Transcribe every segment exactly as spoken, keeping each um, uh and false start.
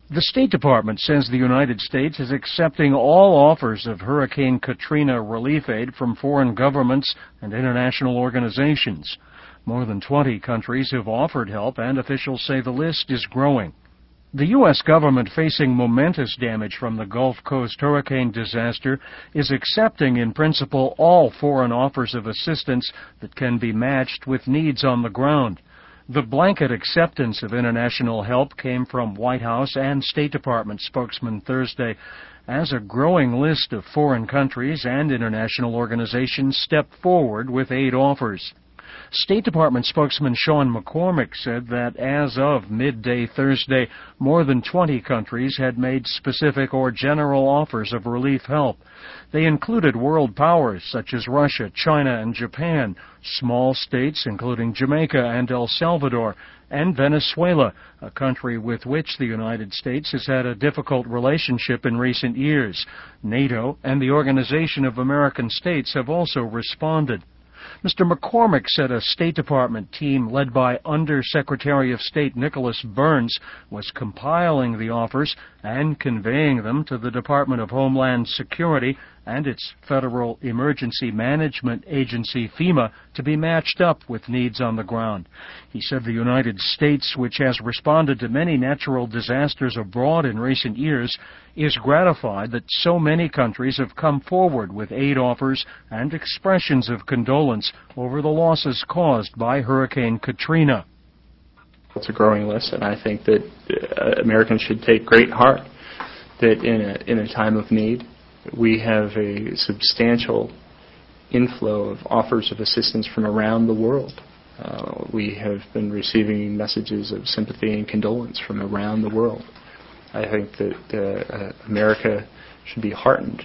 The State Department says the United States is accepting all offers of Hurricane Katrina relief aid from foreign governments and international organizations. More than twenty countries have offered help, and officials say the list is growing. The U S government, facing momentous damage from the Gulf Coast hurricane disaster, is accepting in principle all foreign offers of assistance that can be matched with needs on the ground. The blanket acceptance of international help came from White House and State Department spokesman Thursday, as a growing list of foreign countries and international organizations step forward with aid offers. State Department spokesman Sean McCormick said that as of midday Thursday, more than twenty countries had made specific or general offers of relief help. They included world powers such as Russia, China, and Japan, small states including Jamaica and El Salvador, and Venezuela, a country with which the United States has had a difficult relationship in recent years. NATO and the Organization of American States have also responded. Mister McCormick said a State Department team led by Under-Secretary of State Nicholas Burns was compiling the offers and conveying them to the Department of Homeland Security and its Federal Emergency Management Agency, FEMA, to be matched up with needs on the ground. He said the United States, which has responded to many natural disasters abroad in recent years, is gratified that so many countries have come forward with aid offers and expressions of condolence over the losses caused by Hurricane Katrina. It's a growing list, and I think that uh, Americans should take great heart that in a, in a time of need, we have a substantial inflow of offers of assistance from around the world. Uh, we have been receiving messages of sympathy and condolence from around the world. I think that uh, uh, America should be heartened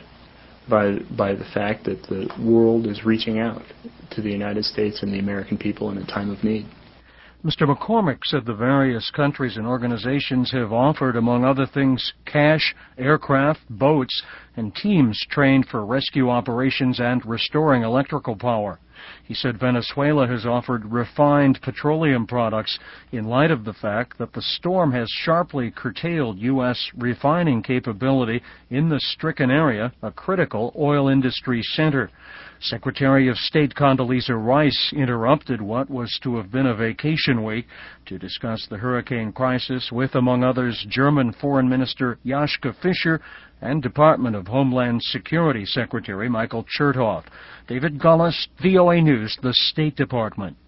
by by the fact that the world is reaching out to the United States and the American people in a time of need. Mister McCormick said the various countries and organizations have offered, among other things, cash, aircraft, boats, and teams trained for rescue operations and restoring electrical power. He said Venezuela has offered refined petroleum products in light of the fact that the storm has sharply curtailed U S refining capability in the stricken area, a critical oil industry center. Secretary of State Condoleezza Rice interrupted what was to have been a vacation week to discuss the hurricane crisis with, among others, German Foreign Minister Joschka Fischer and Department of Homeland Security Secretary Michael Chertoff. David Gullis, V O A News, the State Department.